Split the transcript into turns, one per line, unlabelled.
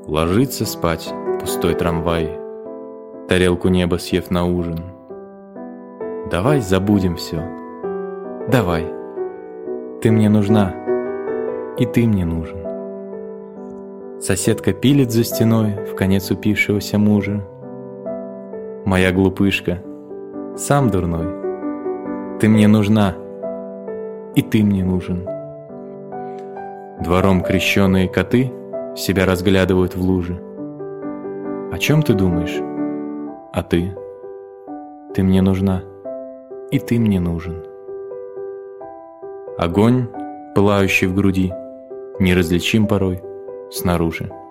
Ложится спать пустой трамвай, тарелку неба съев на ужин. Давай забудем все, давай. Ты мне нужна, и ты мне нужен. Соседка пилит за стеной вконец упившегося мужа. Моя глупышка, сам дурной. Ты мне нужна, и ты мне нужен. Двором крещеные коты себя разглядывают в луже. О чем ты думаешь? А ты? Ты мне нужна, и ты мне нужен. Огонь, пылающий в груди, неразличим порой снаружи.